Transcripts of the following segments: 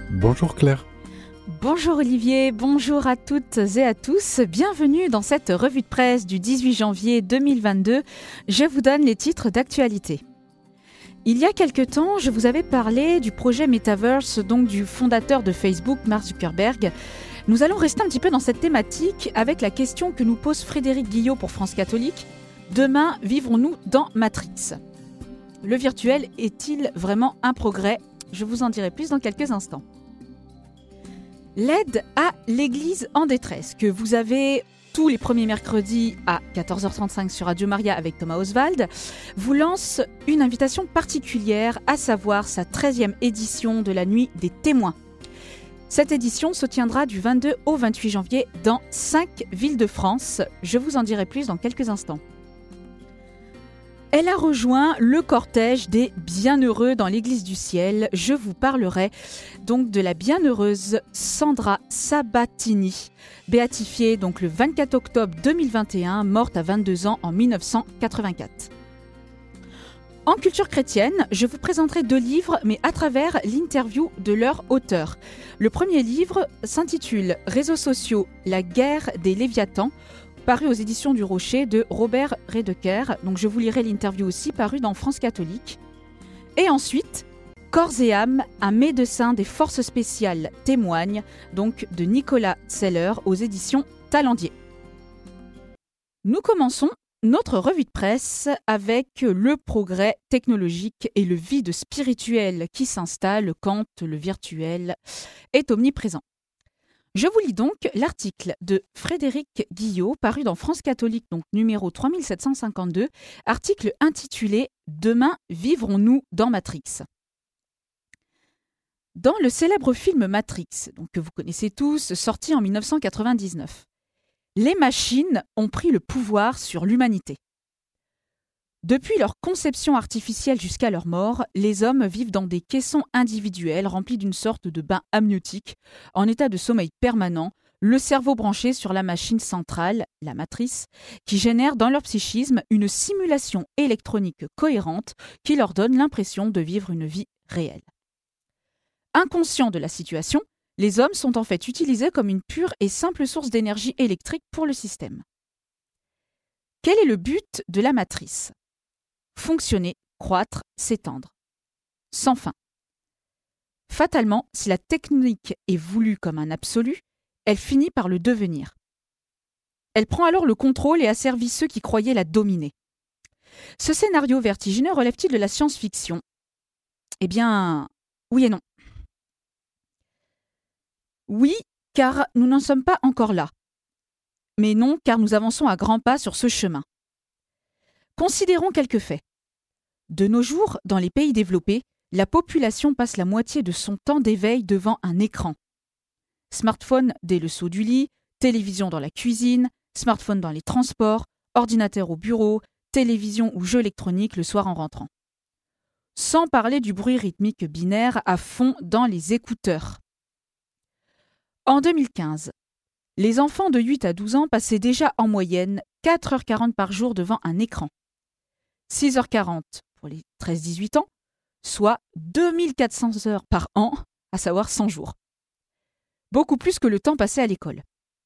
Bonjour Claire. Bonjour Olivier, bonjour à toutes et à tous. Bienvenue dans cette revue de presse du 18 janvier 2022. Je vous donne les titres d'actualité. Il y a quelque temps, je vous avais parlé du projet Metaverse, donc du fondateur de Facebook, Mark Zuckerberg. Nous allons rester un petit peu dans cette thématique avec la question que nous pose Frédéric Guillot pour France Catholique. Demain, vivrons-nous dans Matrix ? Le virtuel est-il vraiment un progrès ? Je vous en dirai plus dans quelques instants. L'aide à l'Église en détresse, que vous avez tous les premiers mercredis à 14h35 sur Radio Maria avec Thomas Oswald, vous lance une invitation particulière, à savoir sa 13e édition de la Nuit des témoins. Cette édition se tiendra du 22 au 28 janvier dans 5 villes de France. Je vous en dirai plus dans quelques instants. Elle a rejoint le cortège des bienheureux dans l'Église du ciel. Je vous parlerai donc de la bienheureuse Sandra Sabatini, béatifiée donc le 24 octobre 2021, morte à 22 ans en 1984. En culture chrétienne, je vous présenterai 2 livres, mais à travers l'interview de leur auteur. Le premier livre s'intitule « Réseaux sociaux, la guerre des Léviathans », paru aux éditions du Rocher de Robert Redeker. Donc je vous lirai l'interview aussi, paru dans France Catholique. Et ensuite, Corps et âme, un médecin des forces spéciales témoigne, donc de Nicolas Seller aux éditions Talendier. Nous commençons notre revue de presse avec le progrès technologique et le vide spirituel qui s'installe quand le virtuel est omniprésent. Je vous lis donc l'article de Frédéric Guillot, paru dans France Catholique, donc numéro 3752, article intitulé « Demain, vivrons-nous dans Matrix ?» Dans le célèbre film Matrix, donc que vous connaissez tous, sorti en 1999, les machines ont pris le pouvoir sur l'humanité. Depuis leur conception artificielle jusqu'à leur mort, les hommes vivent dans des caissons individuels remplis d'une sorte de bain amniotique, en état de sommeil permanent, le cerveau branché sur la machine centrale, la matrice, qui génère dans leur psychisme une simulation électronique cohérente qui leur donne l'impression de vivre une vie réelle. Inconscients de la situation, les hommes sont en fait utilisés comme une pure et simple source d'énergie électrique pour le système. Quel est le but de la matrice ? Fonctionner, croître, s'étendre. Sans fin. Fatalement, si la technique est voulue comme un absolu, elle finit par le devenir. Elle prend alors le contrôle et asservit ceux qui croyaient la dominer. Ce scénario vertigineux relève-t-il de la science-fiction ? Eh bien, oui et non. Oui, car nous n'en sommes pas encore là. Mais non, car nous avançons à grands pas sur ce chemin. Considérons quelques faits. De nos jours, dans les pays développés, la population passe la moitié de son temps d'éveil devant un écran. Smartphone dès le saut du lit, télévision dans la cuisine, smartphone dans les transports, ordinateur au bureau, télévision ou jeux électroniques le soir en rentrant. Sans parler du bruit rythmique binaire à fond dans les écouteurs. En 2015, les enfants de 8 à 12 ans passaient déjà en moyenne 4h40 par jour devant un écran. 6h40 pour les 13-18 ans, soit 2400 heures par an, à savoir 100 jours. Beaucoup plus que le temps passé à l'école.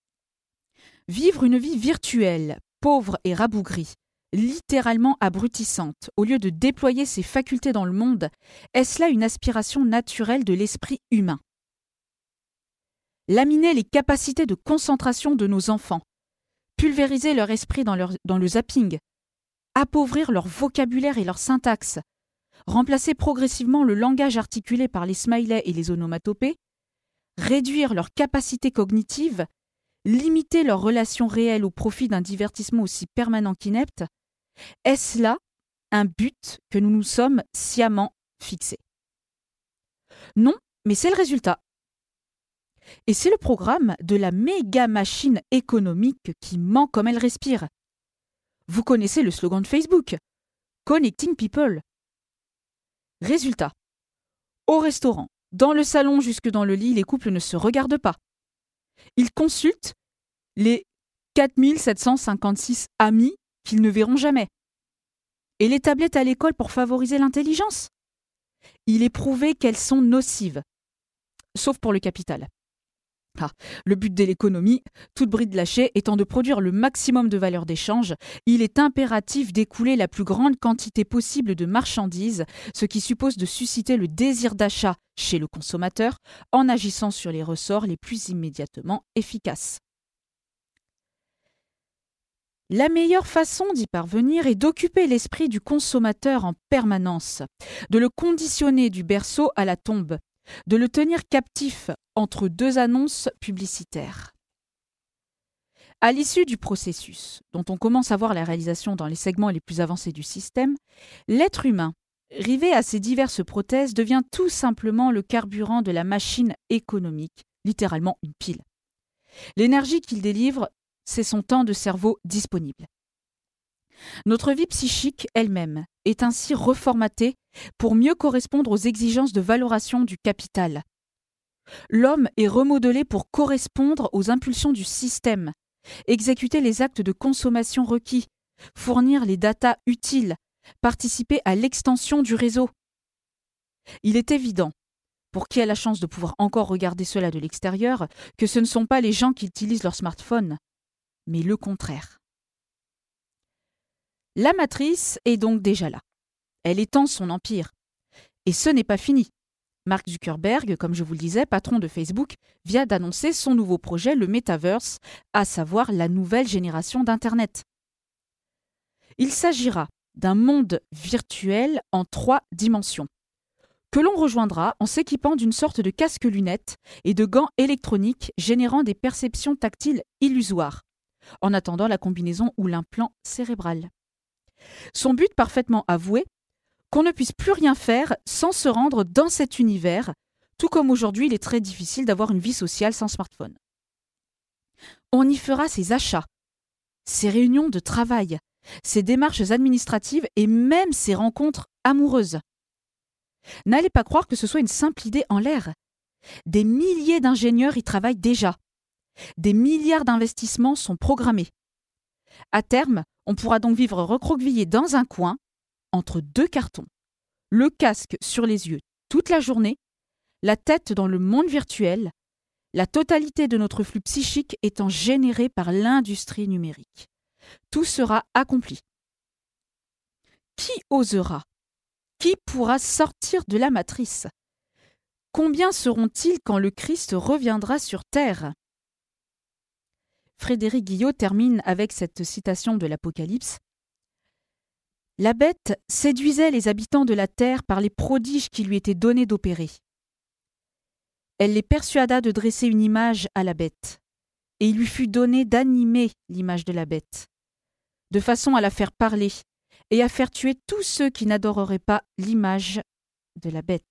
Vivre une vie virtuelle, pauvre et rabougrie, littéralement abrutissante, au lieu de déployer ses facultés dans le monde, est-ce là une aspiration naturelle de l'esprit humain ? Laminer les capacités de concentration de nos enfants, pulvériser leur esprit dans le zapping, appauvrir leur vocabulaire et leur syntaxe, remplacer progressivement le langage articulé par les smileys et les onomatopées, réduire leurs capacités cognitives, limiter leurs relations réelles au profit d'un divertissement aussi permanent qu'inepte, est-ce là un but que nous nous sommes sciemment fixés ? Non, mais c'est le résultat. Et c'est le programme de la méga-machine économique qui ment comme elle respire. Vous connaissez le slogan de Facebook « Connecting People ». Résultat. Au restaurant, dans le salon jusque dans le lit, les couples ne se regardent pas. Ils consultent les 4756 amis qu'ils ne verront jamais. Et les tablettes à l'école pour favoriser l'intelligence. Il est prouvé qu'elles sont nocives. sauf pour le capital. Le but de l'économie, toute bride lâchée, étant de produire le maximum de valeur d'échange, il est impératif d'écouler la plus grande quantité possible de marchandises, ce qui suppose de susciter le désir d'achat chez le consommateur en agissant sur les ressorts les plus immédiatement efficaces. La meilleure façon d'y parvenir est d'occuper l'esprit du consommateur en permanence, de le conditionner du berceau à la tombe, de le tenir captif entre deux annonces publicitaires. À l'issue du processus, dont on commence à voir la réalisation dans les segments les plus avancés du système, l'être humain, rivé à ces diverses prothèses, devient tout simplement le carburant de la machine économique, littéralement une pile. L'énergie qu'il délivre, c'est son temps de cerveau disponible. Notre vie psychique elle-même est ainsi reformatée pour mieux correspondre aux exigences de valorisation du capital. L'homme est remodelé pour correspondre aux impulsions du système, exécuter les actes de consommation requis, fournir les datas utiles, participer à l'extension du réseau. Il est évident, pour qui a la chance de pouvoir encore regarder cela de l'extérieur, que ce ne sont pas les gens qui utilisent leur smartphone, mais le contraire. La matrice est donc déjà là. Elle étend son empire. Et ce n'est pas fini. Mark Zuckerberg, comme je vous le disais, patron de Facebook, vient d'annoncer son nouveau projet, le Metaverse, à savoir la nouvelle génération d'Internet. Il s'agira d'un monde virtuel en 3 dimensions, que l'on rejoindra en s'équipant d'une sorte de casque-lunettes et de gants électroniques générant des perceptions tactiles illusoires, en attendant la combinaison ou l'implant cérébral. Son but parfaitement avoué, qu'on ne puisse plus rien faire sans se rendre dans cet univers, tout comme aujourd'hui il est très difficile d'avoir une vie sociale sans smartphone. On y fera ses achats, ses réunions de travail, ses démarches administratives et même ses rencontres amoureuses. N'allez pas croire que ce soit une simple idée en l'air. Des milliers d'ingénieurs y travaillent déjà. Des milliards d'investissements sont programmés. À terme, on pourra donc vivre recroquevillé dans un coin, entre 2 cartons, le casque sur les yeux toute la journée, la tête dans le monde virtuel, la totalité de notre flux psychique étant générée par l'industrie numérique. Tout sera accompli. Qui osera? Qui pourra sortir de la matrice? Combien seront-ils quand le Christ reviendra sur terre? Frédéric Guillot termine avec cette citation de l'Apocalypse. « La bête séduisait les habitants de la terre par les prodiges qui lui étaient donnés d'opérer. Elle les persuada de dresser une image à la bête, et il lui fut donné d'animer l'image de la bête, de façon à la faire parler et à faire tuer tous ceux qui n'adoreraient pas l'image de la bête. »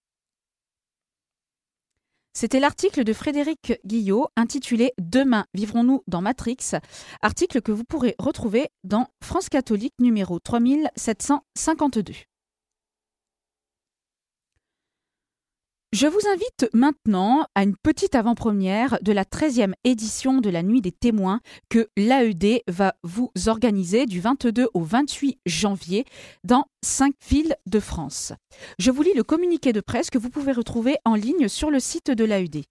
C'était l'article de Frédéric Guillot intitulé « Demain vivrons-nous dans Matrix », article que vous pourrez retrouver dans France Catholique numéro 3752. Je vous invite maintenant à une petite avant-première de la 13e édition de la Nuit des témoins que l'AED va vous organiser du 22 au 28 janvier dans 5 villes de France. Je vous lis le communiqué de presse que vous pouvez retrouver en ligne sur le site de l'AED.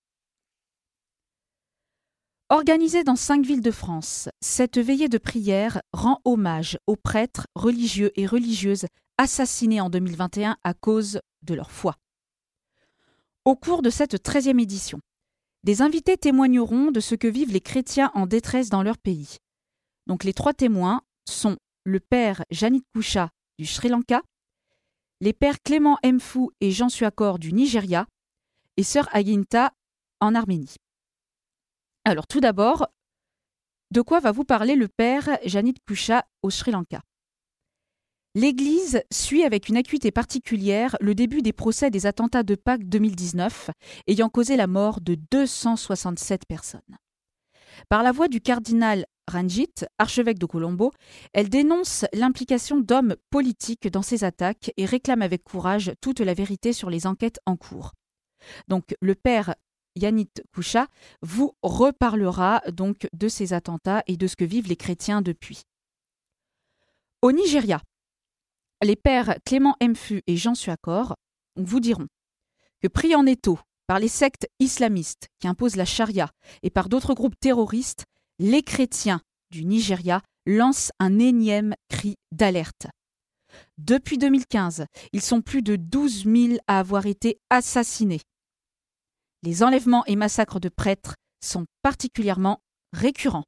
Organisée dans 5 villes de France, cette veillée de prière rend hommage aux prêtres, religieux et religieuses assassinés en 2021 à cause de leur foi. Au cours de cette 13e édition, des invités témoigneront de ce que vivent les chrétiens en détresse dans leur pays. Donc les 3 témoins sont le père Janit Kusha du Sri Lanka, les pères Clément Mfou et Jean Suakor du Nigeria et sœur Aginta en Arménie. Alors tout d'abord, de quoi va vous parler le père Janit Kusha au Sri Lanka? L'Église suit avec une acuité particulière le début des procès des attentats de Pâques 2019, ayant causé la mort de 267 personnes. Par la voix du cardinal Ranjit, archevêque de Colombo, elle dénonce l'implication d'hommes politiques dans ces attaques et réclame avec courage toute la vérité sur les enquêtes en cours. Donc le père Janit Kusha vous reparlera donc de ces attentats et de ce que vivent les chrétiens depuis. Au Nigeria, les pères Clément Mfu et Jean Suakor vous diront que pris en étau par les sectes islamistes qui imposent la charia et par d'autres groupes terroristes, les chrétiens du Nigeria lancent un énième cri d'alerte. Depuis 2015, ils sont plus de 12 000 à avoir été assassinés. Les enlèvements et massacres de prêtres sont particulièrement récurrents.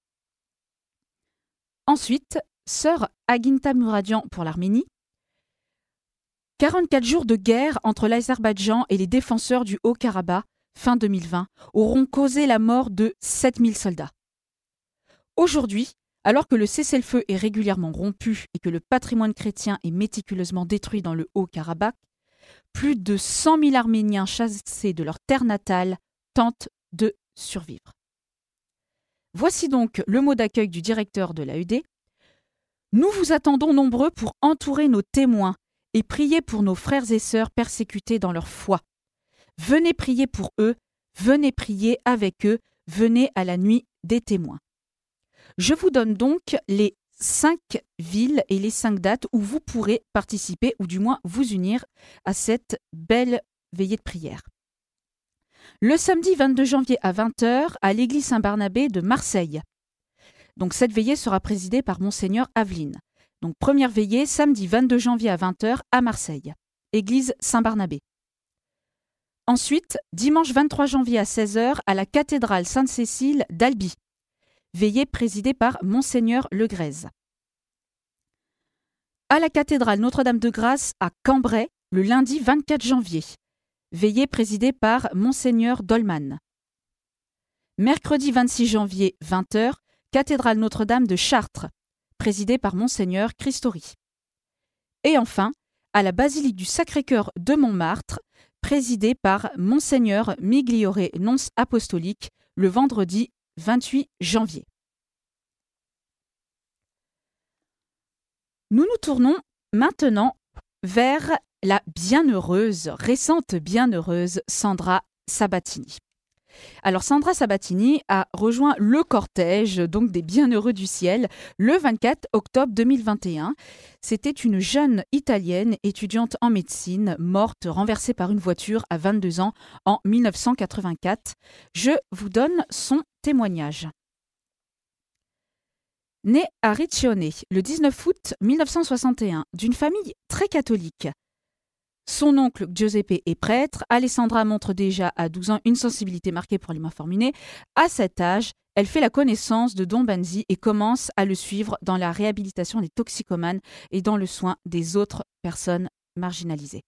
Ensuite, sœur Aginta Muradian pour l'Arménie. 44 jours de guerre entre l'Azerbaïdjan et les défenseurs du Haut-Karabakh, fin 2020, auront causé la mort de 7000 soldats. Aujourd'hui, alors que le cessez-le-feu est régulièrement rompu et que le patrimoine chrétien est méticuleusement détruit dans le Haut-Karabakh, plus de 100 000 Arméniens chassés de leur terre natale tentent de survivre. Voici donc le mot d'accueil du directeur de l'AED. Nous vous attendons nombreux pour entourer nos témoins et prier pour nos frères et sœurs persécutés dans leur foi. Venez prier pour eux, venez prier avec eux, venez à la nuit des témoins. Je vous donne donc les 5 villes et les 5 dates où vous pourrez participer ou du moins vous unir à cette belle veillée de prière. Le samedi 22 janvier à 20h à l'église Saint-Barnabé de Marseille. Donc cette veillée sera présidée par Monseigneur Aveline. Donc première veillée samedi 22 janvier à 20h à Marseille, église Saint-Barnabé. Ensuite, dimanche 23 janvier à 16h à la cathédrale Sainte-Cécile d'Albi. Veillée présidée par Monseigneur Legrèze. À la cathédrale Notre-Dame-de-Grâce à Cambrai, le lundi 24 janvier. Veillée présidée par Monseigneur Dolman. Mercredi 26 janvier, 20h, cathédrale Notre-Dame de Chartres, présidée par Monseigneur Christori. Et enfin, à la basilique du Sacré-Cœur de Montmartre, présidée par Monseigneur Migliore, nonce apostolique, le vendredi 28 janvier. Nous nous tournons maintenant vers la récente bienheureuse Sandra Sabatini. Alors Sandra Sabatini a rejoint le cortège donc des bienheureux du ciel le 24 octobre 2021. C'était une jeune Italienne étudiante en médecine morte renversée par une voiture à 22 ans en 1984. Je vous donne son témoignage. Née à Riccione le 19 août 1961 d'une famille très catholique. Son oncle Giuseppe est prêtre. Alessandra montre déjà à 12 ans une sensibilité marquée pour les mains forminées. À cet âge, elle fait la connaissance de Don Banzi et commence à le suivre dans la réhabilitation des toxicomanes et dans le soin des autres personnes marginalisées.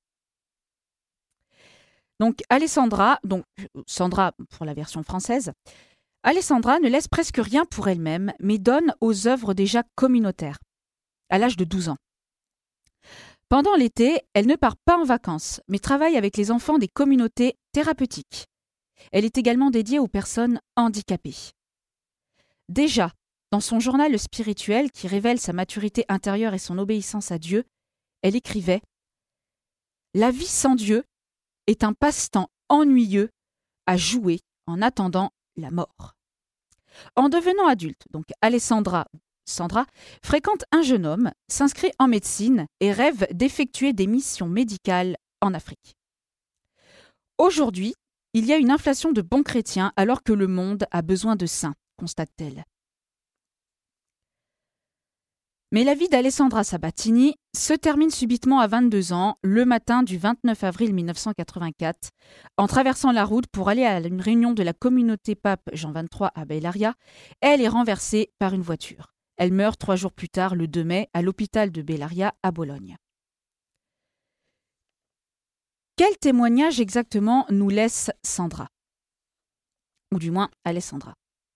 Donc Sandra pour la version française, Alessandra ne laisse presque rien pour elle-même, mais donne aux œuvres déjà communautaires, à l'âge de 12 ans. Pendant l'été, elle ne part pas en vacances, mais travaille avec les enfants des communautés thérapeutiques. Elle est également dédiée aux personnes handicapées. Déjà, dans son journal spirituel qui révèle sa maturité intérieure et son obéissance à Dieu, elle écrivait « La vie sans Dieu est un passe-temps ennuyeux à jouer en attendant la mort. » En devenant adulte, donc Sandra fréquente un jeune homme, s'inscrit en médecine et rêve d'effectuer des missions médicales en Afrique. Aujourd'hui, il y a une inflation de bons chrétiens alors que le monde a besoin de saints, constate-t-elle. Mais la vie d'Alessandra Sabatini se termine subitement à 22 ans, le matin du 29 avril 1984, en traversant la route pour aller à une réunion de la communauté pape Jean XXIII à Bellaria. Elle est renversée par une voiture. Elle meurt 3 jours plus tard, le 2 mai, à l'hôpital de Bellaria à Bologne. Quel témoignage exactement nous laisse Sandra ? Ou du moins Alessandra.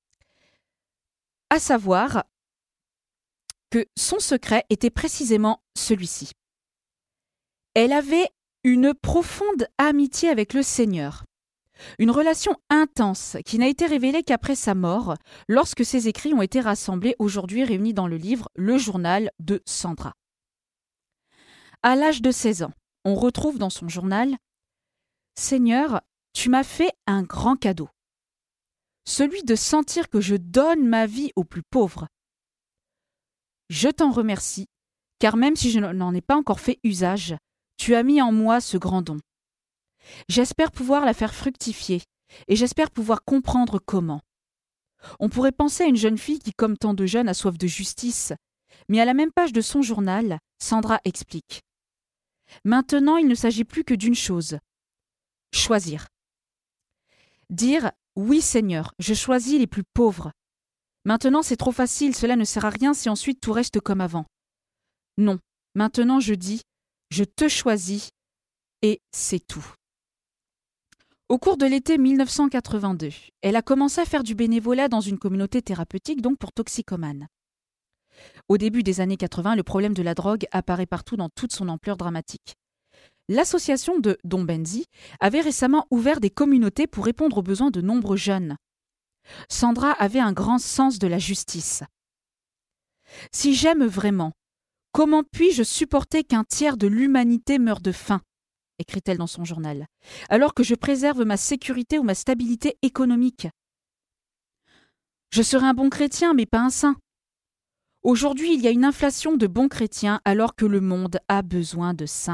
À savoir que son secret était précisément celui-ci. Elle avait une profonde amitié avec le Seigneur. Une relation intense qui n'a été révélée qu'après sa mort, lorsque ses écrits ont été rassemblés, aujourd'hui réunis dans le livre « Le journal de Sandra ». À l'âge de 16 ans, on retrouve dans son journal « Seigneur, tu m'as fait un grand cadeau. Celui de sentir que je donne ma vie aux plus pauvres. Je t'en remercie, car même si je n'en ai pas encore fait usage, tu as mis en moi ce grand don. J'espère pouvoir la faire fructifier et j'espère pouvoir comprendre comment. On pourrait penser à une jeune fille qui, comme tant de jeunes, a soif de justice, mais à la même page de son journal, Sandra explique. Maintenant, il ne s'agit plus que d'une chose. Choisir. Dire « Oui Seigneur, je choisis les plus pauvres ». Maintenant, c'est trop facile, cela ne sert à rien si ensuite tout reste comme avant. Non, maintenant je dis « Je te choisis » et c'est tout. Au cours de l'été 1982, elle a commencé à faire du bénévolat dans une communauté thérapeutique, donc pour toxicomanes. Au début des années 80, le problème de la drogue apparaît partout dans toute son ampleur dramatique. L'association de Don Benzi avait récemment ouvert des communautés pour répondre aux besoins de nombreux jeunes. Sandra avait un grand sens de la justice. « Si j'aime vraiment, comment puis-je supporter qu'un tiers de l'humanité meure de faim ?» écrit-elle dans son journal, « alors que je préserve ma sécurité ou ma stabilité économique. Je serai un bon chrétien, mais pas un saint. Aujourd'hui, il y a une inflation de bons chrétiens alors que le monde a besoin de saints. »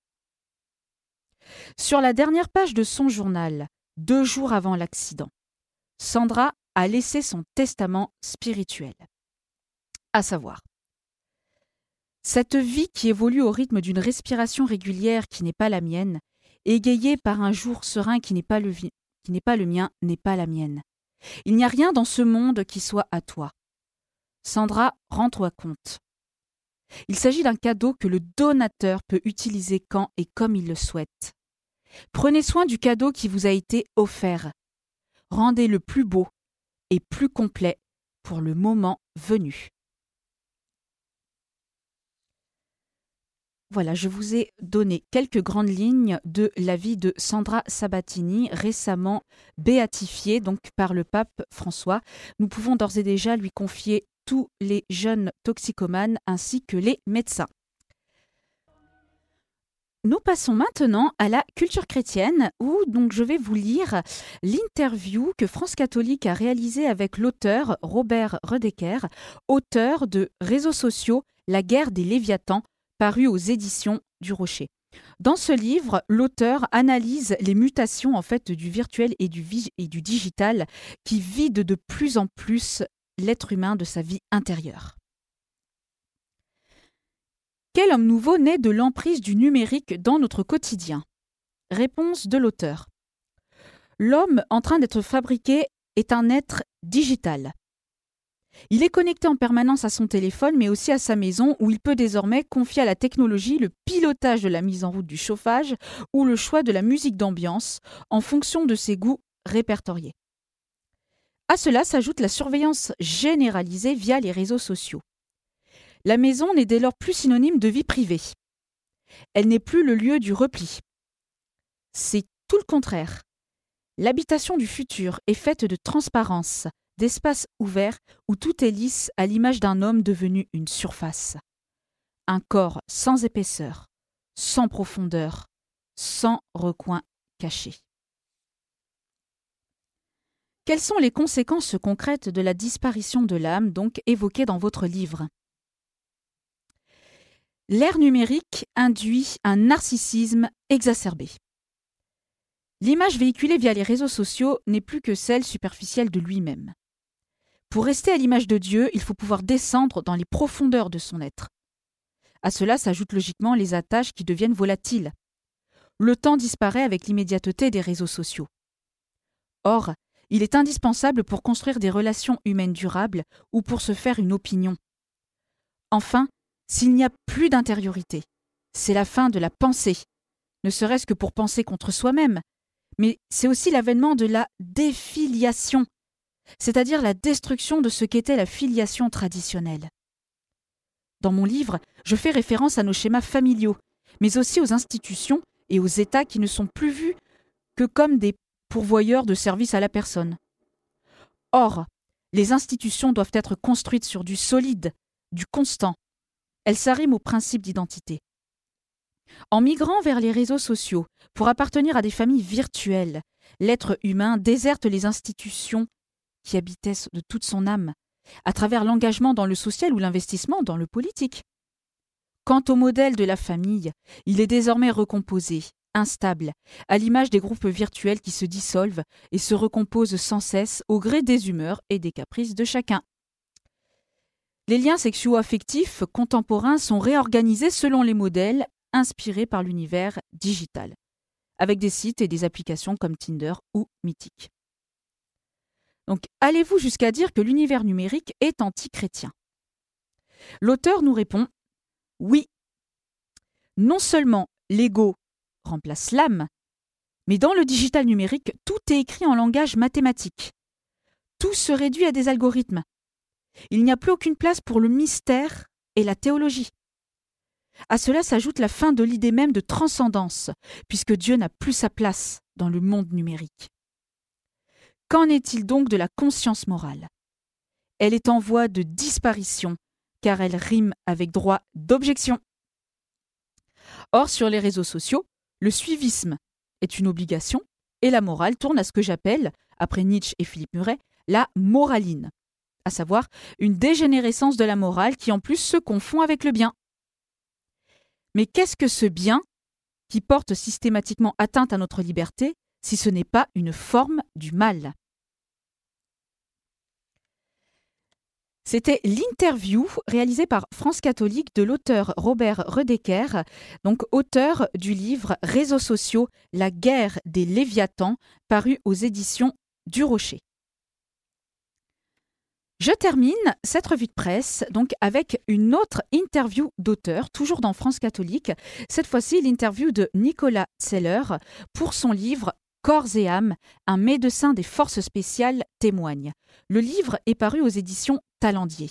Sur la dernière page de son journal, 2 jours avant l'accident, Sandra a laissé son testament spirituel. À savoir, cette vie qui évolue au rythme d'une respiration régulière qui n'est pas la mienne, égayée par un jour serein qui n'est pas le mien, n'est pas la mienne. Il n'y a rien dans ce monde qui soit à toi. Sandra, rends-toi compte. Il s'agit d'un cadeau que le donateur peut utiliser quand et comme il le souhaite. Prenez soin du cadeau qui vous a été offert. Rendez-le plus beau et plus complet pour le moment venu. Voilà, je vous ai donné quelques grandes lignes de la vie de Sandra Sabatini, récemment béatifiée donc par le pape François. Nous pouvons d'ores et déjà lui confier tous les jeunes toxicomanes ainsi que les médecins. Nous passons maintenant à la culture chrétienne où donc je vais vous lire l'interview que France Catholique a réalisée avec l'auteur Robert Redeker, auteur de Réseaux sociaux, la guerre des Léviathans, paru aux éditions du Rocher. Dans ce livre, l'auteur analyse les mutations en fait du virtuel et du digital qui vident de plus en plus l'être humain de sa vie intérieure. Quel homme nouveau naît de l'emprise du numérique dans notre quotidien ? Réponse de l'auteur. L'homme en train d'être fabriqué est un être digital. Il est connecté en permanence à son téléphone, mais aussi à sa maison, où il peut désormais confier à la technologie le pilotage de la mise en route du chauffage ou le choix de la musique d'ambiance en fonction de ses goûts répertoriés. À cela s'ajoute la surveillance généralisée via les réseaux sociaux. La maison n'est dès lors plus synonyme de vie privée. Elle n'est plus le lieu du repli. C'est tout le contraire. L'habitation du futur est faite de transparence, d'espaces ouverts où tout est lisse à l'image d'un homme devenu une surface. Un corps sans épaisseur, sans profondeur, sans recoin caché. Quelles sont les conséquences concrètes de la disparition de l'âme, donc évoquée dans votre livre ? L'ère numérique induit un narcissisme exacerbé. L'image véhiculée via les réseaux sociaux n'est plus que celle superficielle de lui-même. Pour rester à l'image de Dieu, il faut pouvoir descendre dans les profondeurs de son être. À cela s'ajoutent logiquement les attaches qui deviennent volatiles. Le temps disparaît avec l'immédiateté des réseaux sociaux. Or, il est indispensable pour construire des relations humaines durables ou pour se faire une opinion. Enfin, s'il n'y a plus d'intériorité, c'est la fin de la pensée, ne serait-ce que pour penser contre soi-même, mais c'est aussi l'avènement de la défiliation, c'est-à-dire la destruction de ce qu'était la filiation traditionnelle. Dans mon livre, je fais référence à nos schémas familiaux, mais aussi aux institutions et aux États qui ne sont plus vus que comme des pourvoyeurs de services à la personne. Or, les institutions doivent être construites sur du solide, du constant. Elles s'arriment au principe d'identité. En migrant vers les réseaux sociaux, pour appartenir à des familles virtuelles, l'être humain déserte les institutions qui habitaient de toute son âme, à travers l'engagement dans le social ou l'investissement dans le politique. Quant au modèle de la famille, il est désormais recomposé, instable, à l'image des groupes virtuels qui se dissolvent et se recomposent sans cesse au gré des humeurs et des caprices de chacun. Les liens sexuo-affectifs contemporains sont réorganisés selon les modèles inspirés par l'univers digital, avec des sites et des applications comme Tinder ou Mythic. Donc, allez-vous jusqu'à dire que l'univers numérique est anti-chrétien ? L'auteur nous répond « Oui, non seulement l'ego remplace l'âme, mais dans le digital numérique, tout est écrit en langage mathématique. Tout se réduit à des algorithmes. Il n'y a plus aucune place pour le mystère et la théologie. À cela s'ajoute la fin de l'idée même de transcendance, puisque Dieu n'a plus sa place dans le monde numérique. Qu'en est-il donc de la conscience morale ? Elle est en voie de disparition, car elle rime avec droit d'objection. Or, sur les réseaux sociaux, le suivisme est une obligation et la morale tourne à ce que j'appelle, après Nietzsche et Philippe Muret, la moraline, à savoir une dégénérescence de la morale qui en plus se confond avec le bien. Mais qu'est-ce que ce bien qui porte systématiquement atteinte à notre liberté si ce n'est pas une forme du mal ? C'était l'interview réalisée par France Catholique de l'auteur Robert Redeker, donc auteur du livre Réseaux sociaux, la guerre des Léviathans, paru aux éditions du Rocher. Je termine cette revue de presse donc avec une autre interview d'auteur, toujours dans France Catholique, cette fois-ci l'interview de Nicolas Zeller pour son livre Corps et âme, un médecin des forces spéciales témoigne. Le livre est paru aux éditions Talendier.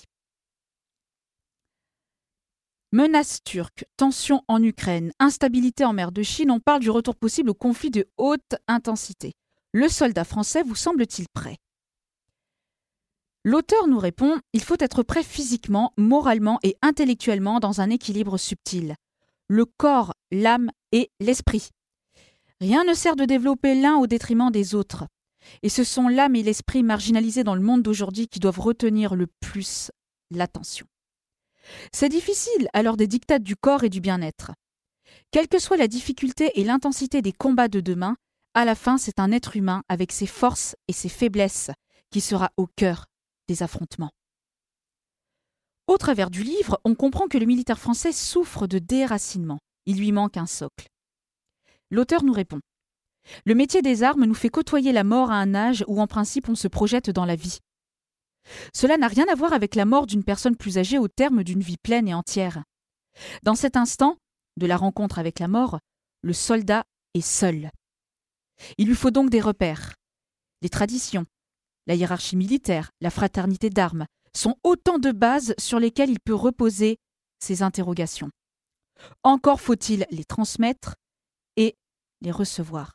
Menaces turques, tensions en Ukraine, instabilité en mer de Chine, on parle du retour possible au conflit de haute intensité. Le soldat français vous semble-t-il prêt ? L'auteur nous répond « Il faut être prêt physiquement, moralement et intellectuellement dans un équilibre subtil. Le corps, l'âme et l'esprit. Rien ne sert de développer l'un au détriment des autres. Et ce sont l'âme et l'esprit marginalisés dans le monde d'aujourd'hui qui doivent retenir le plus l'attention. C'est difficile alors des dictats du corps et du bien-être. Quelle que soit la difficulté et l'intensité des combats de demain, à la fin c'est un être humain avec ses forces et ses faiblesses qui sera au cœur des affrontements. Au travers du livre, on comprend que le militaire français souffre de déracinement. Il lui manque un socle. L'auteur nous répond « Le métier des armes nous fait côtoyer la mort à un âge où en principe on se projette dans la vie. Cela n'a rien à voir avec la mort d'une personne plus âgée au terme d'une vie pleine et entière. Dans cet instant de la rencontre avec la mort, le soldat est seul. Il lui faut donc des repères. Les traditions, la hiérarchie militaire, la fraternité d'armes sont autant de bases sur lesquelles il peut reposer ses interrogations. Encore faut-il les transmettre et les recevoir.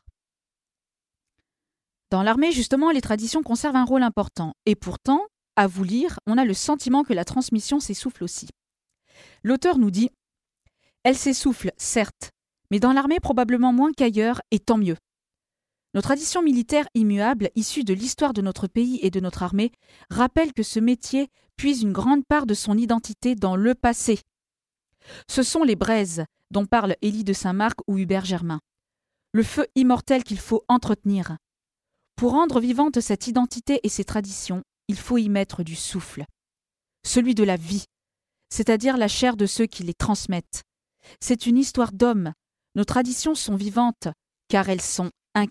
Dans l'armée, justement, les traditions conservent un rôle important. Et pourtant, à vous lire, on a le sentiment que la transmission s'essouffle aussi. L'auteur nous dit « Elle s'essouffle, certes, mais dans l'armée probablement moins qu'ailleurs, et tant mieux. Nos traditions militaires immuables, issues de l'histoire de notre pays et de notre armée, rappellent que ce métier puise une grande part de son identité dans le passé. Ce sont les braises dont parlent Élie de Saint-Marc ou Hubert Germain. Le feu immortel qu'il faut entretenir. Pour rendre vivante cette identité et ces traditions, il faut y mettre du souffle. Celui de la vie, c'est-à-dire la chair de ceux qui les transmettent. C'est une histoire d'hommes. Nos traditions sont vivantes, car elles sont incarnées. »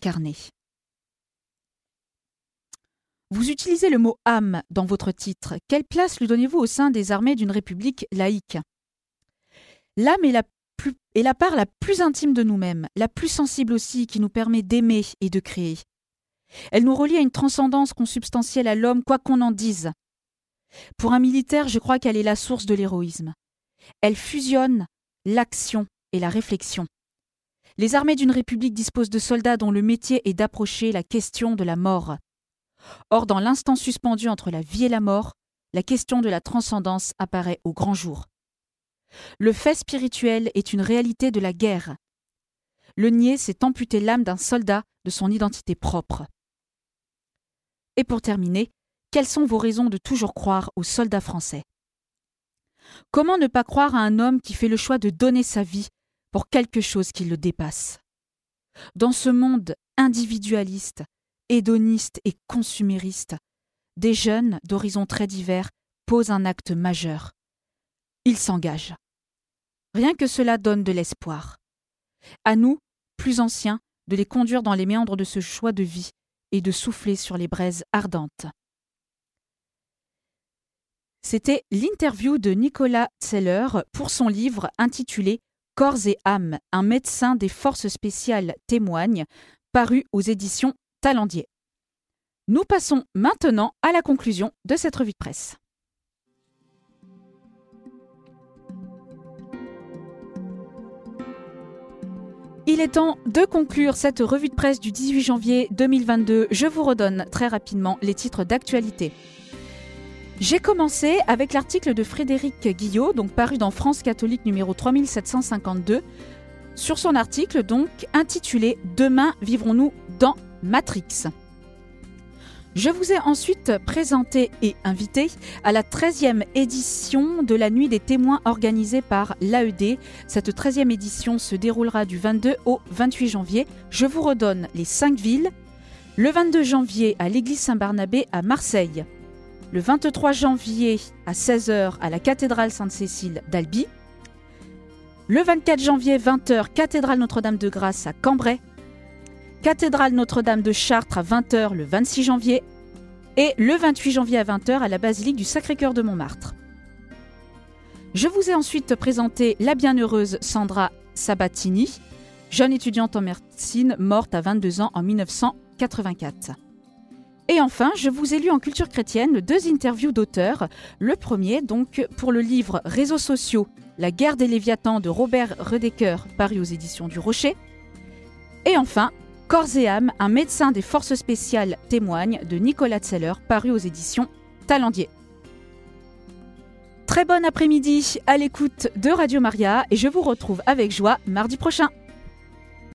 Vous utilisez le mot « âme » dans votre titre. Quelle place lui donnez-vous au sein des armées d'une république laïque ? L'âme est la part la plus intime de nous-mêmes, la plus sensible aussi, qui nous permet d'aimer et de créer. Elle nous relie à une transcendance consubstantielle à l'homme, quoi qu'on en dise. Pour un militaire, je crois qu'elle est la source de l'héroïsme. Elle fusionne l'action et la réflexion. Les armées d'une république disposent de soldats dont le métier est d'approcher la question de la mort. Or, dans l'instant suspendu entre la vie et la mort, la question de la transcendance apparaît au grand jour. Le fait spirituel est une réalité de la guerre. Le nier, c'est amputer l'âme d'un soldat de son identité propre. Et pour terminer, quelles sont vos raisons de toujours croire aux soldats français ? Comment ne pas croire à un homme qui fait le choix de donner sa vie pour quelque chose qui le dépasse ? Dans ce monde individualiste, hédoniste et consumériste, des jeunes d'horizons très divers posent un acte majeur. Ils s'engagent. Rien que cela donne de l'espoir. À nous, plus anciens, de les conduire dans les méandres de ce choix de vie et de souffler sur les braises ardentes. C'était l'interview de Nicolas Zeller pour son livre intitulé « Corps et âme, un médecin des forces spéciales témoigne » paru aux éditions Talendier. Nous passons maintenant à la conclusion de cette revue de presse. Il est temps de conclure cette revue de presse du 18 janvier 2022. Je vous redonne très rapidement les titres d'actualité. J'ai commencé avec l'article de Frédéric Guillot, donc paru dans France catholique numéro 3752, sur son article donc intitulé « Demain vivrons-nous dans Matrix ». Je vous ai ensuite présenté et invité à la 13e édition de la Nuit des témoins organisée par l'AED. Cette 13e édition se déroulera du 22 au 28 janvier. Je vous redonne les 5 villes. Le 22 janvier à l'église Saint-Barnabé à Marseille. Le 23 janvier à 16h à la cathédrale Sainte-Cécile d'Albi. Le 24 janvier 20h, cathédrale Notre-Dame-de-Grâce à Cambrai. Cathédrale Notre-Dame de Chartres à 20h le 26 janvier et le 28 janvier à 20h à la basilique du Sacré-Cœur de Montmartre. Je vous ai ensuite présenté la bienheureuse Sandra Sabatini, jeune étudiante en médecine morte à 22 ans en 1984. Et enfin, je vous ai lu en culture chrétienne 2 interviews d'auteurs. Le premier, donc, pour le livre « Réseaux sociaux, la guerre des Léviathans » de Robert Redeker, paru aux éditions du Rocher. Et enfin, Corps et âme, un médecin des forces spéciales témoigne de Nicolas Zeller, paru aux éditions Talendier. Très bon après-midi à l'écoute de Radio Maria et je vous retrouve avec joie mardi prochain.